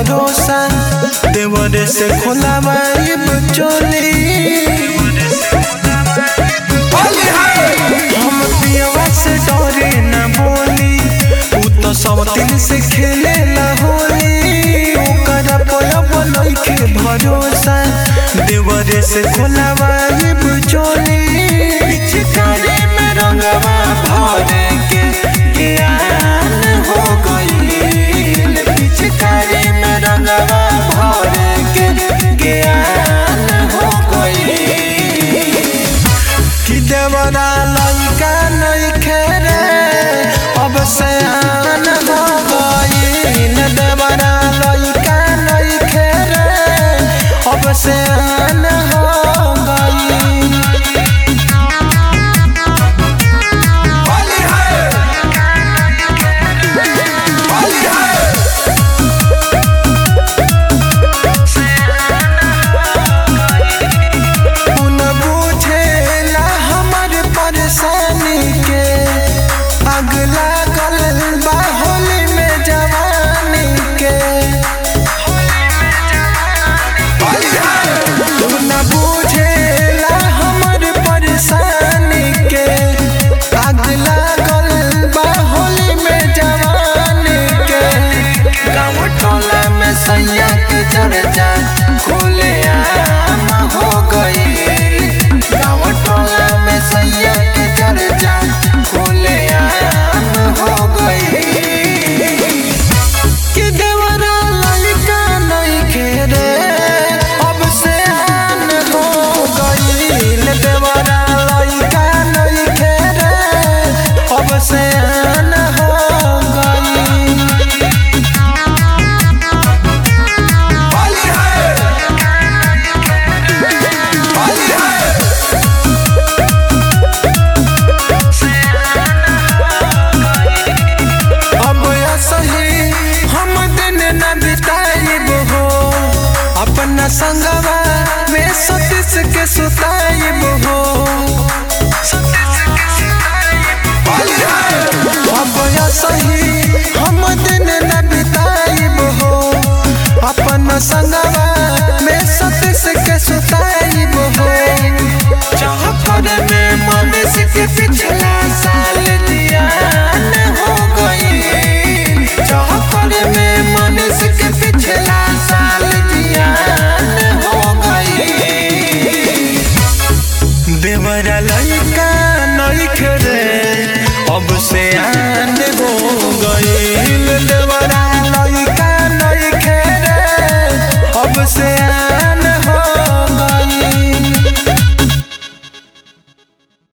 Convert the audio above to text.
भरोसा देवरे से खोलावाई बचोली। हम पियवा से डरे न बोली, उ तो सब दिन से खेले ला होली। ओकरा पयब नइखे भरोसा देवरे से खोलावाई बचोली। पिचकारी में रंगवा भरे के ज्ञान हो गईल, पिचकारी में रंगवा भरे के ज्ञान हो गईल। कि देवरा लइका नइखे रे अब सयान हो गईल, देवरा लइका नइखे रे अब सयान हो गईल। सैया के चर्चा खुले आम हो गई, गाँव टोला में सैया के चर्चा खुले आम हो गई। कि देवरा लइका नइखे रे अब सयान हो गईल, देवरा लइका नइखे रे अब सयान हो गईल। अपना संगवा में सतीश के सुताइब हो, अब सही हम दिन न बिताइब हो। अपना संगवा में सतीश के सुताइब हो। चौपर में मनुष्य के पिछला साल